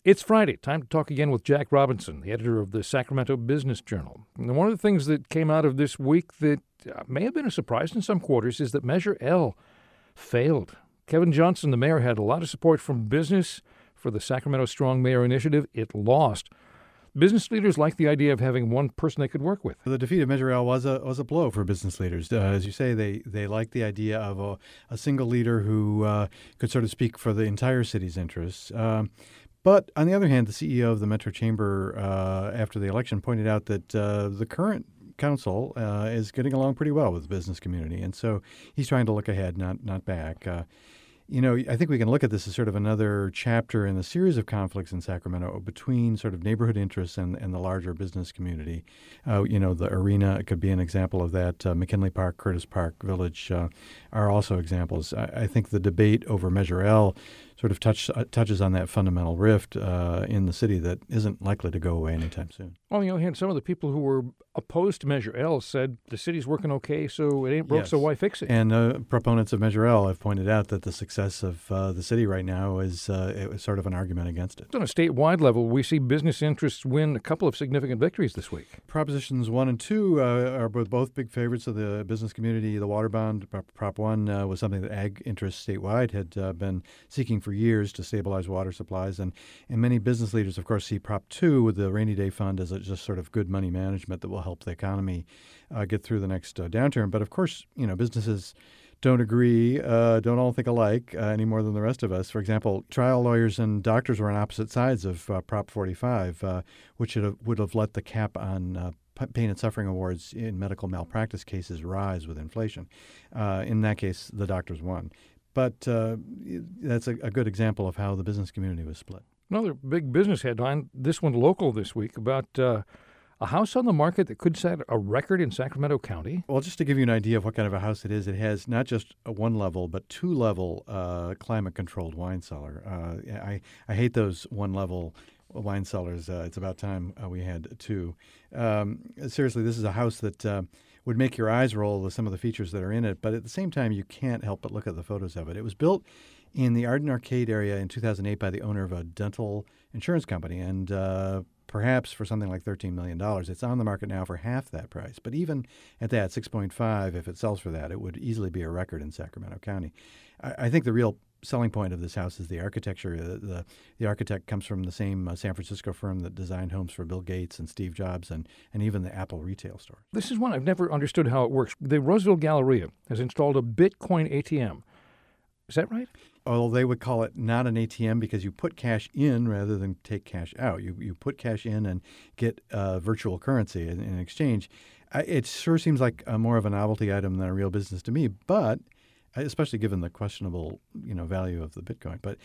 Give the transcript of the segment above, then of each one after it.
It's Friday. Time to talk again with Jack Robinson, the editor of the Sacramento Business Journal. And one of the things that came out of this week that may have been a surprise in some quarters is that Measure L failed. Kevin Johnson, the mayor, had a lot of support from business for the Sacramento Strong Mayor Initiative. It lost. Business leaders like the idea of having one person they could work with. The defeat of Measure L was a blow for business leaders. As you say, they like the idea of a single leader who could sort of speak for the entire city's interests. But on the other hand, the CEO of the Metro Chamber after the election pointed out that the current council is getting along pretty well with the business community. And so he's trying to look ahead, not back. I think we can look at this as sort of another chapter in the series of conflicts in Sacramento between sort of neighborhood interests and the larger business community. The arena could be an example of that. McKinley Park, Curtis Park Village are also examples. I think the debate over Measure L sort of touches on that fundamental rift in the city that isn't likely to go away anytime soon. On the other hand, some of the people who were opposed to Measure L said the city's working okay, so it ain't broke, so why fix it? And proponents of Measure L have pointed out that the success of the city right now is sort of an argument against it. On a statewide level, we see business interests win a couple of significant victories this week. Propositions 1 and 2 are both big favorites of the business community. The water bond, Prop 1, was something that ag interests statewide had been seeking for years to stabilize water supplies. And many business leaders, of course, see Prop 2 with the rainy day fund as just sort of good money management that will help the economy get through the next downturn. But of course, businesses don't agree, don't all think alike any more than the rest of us. For example, trial lawyers and doctors were on opposite sides of Prop 45, which would have let the cap on pain and suffering awards in medical malpractice cases rise with inflation. In that case, the doctors won. But that's a good example of how the business community was split. Another big business headline, this one local this week, about a house on the market that could set a record in Sacramento County. Well, just to give you an idea of what kind of a house it is, it has not just a one-level, but two-level climate-controlled wine cellar. I hate those one-level wine cellars. It's about time we had two. Seriously, this is a house that would make your eyes roll with some of the features that are in it, but at the same time, you can't help but look at the photos of it. It was built in the Arden Arcade area in 2008 by the owner of a dental insurance company, and perhaps for something like $13 million. It's on the market now for half that price. But even at that, 6.5, if it sells for that, it would easily be a record in Sacramento County. I think the real selling point of this house is the architecture. The architect comes from the same San Francisco firm that designed homes for Bill Gates and Steve Jobs and even the Apple retail store. This is one I've never understood how it works. The Roseville Galleria has installed a Bitcoin ATM. Is that right? Although they would call it not an ATM because you put cash in rather than take cash out. You put cash in and get virtual currency in exchange. It sure seems like more of a novelty item than a real business to me, but especially given the questionable value of the Bitcoin. But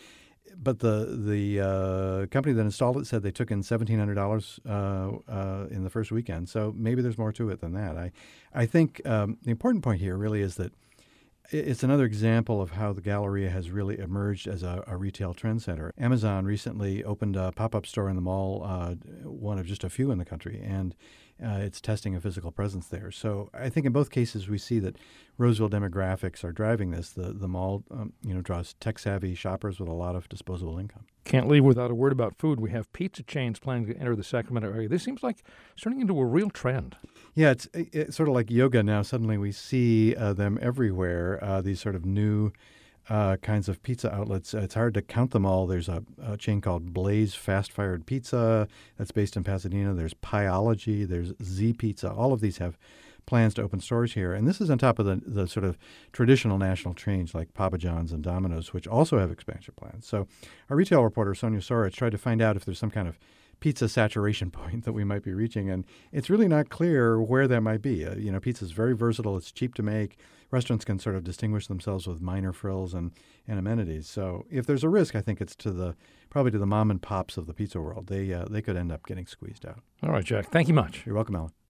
the company that installed it said they took in $1,700 in the first weekend. So maybe there's more to it than that. I think the important point here really is that it's another example of how the Galleria has really emerged as a retail trend center. Amazon recently opened a pop-up store in the mall, one of just a few in the country, and it's testing a physical presence there. So I think in both cases we see that Roseville demographics are driving this. The mall, draws tech-savvy shoppers with a lot of disposable income. Can't leave without a word about food. We have pizza chains planning to enter the Sacramento area. This seems like it's turning into a real trend. Yeah, it's sort of like yoga now. Suddenly we see them everywhere, these sort of new kinds of pizza outlets. It's hard to count them all. There's a chain called Blaze Fast Fired Pizza that's based in Pasadena. There's Pieology. There's Z Pizza. All of these have plans to open stores here. And this is on top of the sort of traditional national chains like Papa John's and Domino's, which also have expansion plans. So our retail reporter, Sonia Sorich, tried to find out if there's some kind of pizza saturation point that we might be reaching. And it's really not clear where that might be. Pizza is very versatile. It's cheap to make. Restaurants can sort of distinguish themselves with minor frills and amenities. So if there's a risk, I think it's probably to the mom and pops of the pizza world. They could end up getting squeezed out. All right, Jack. Thank you much. You're welcome, Alan.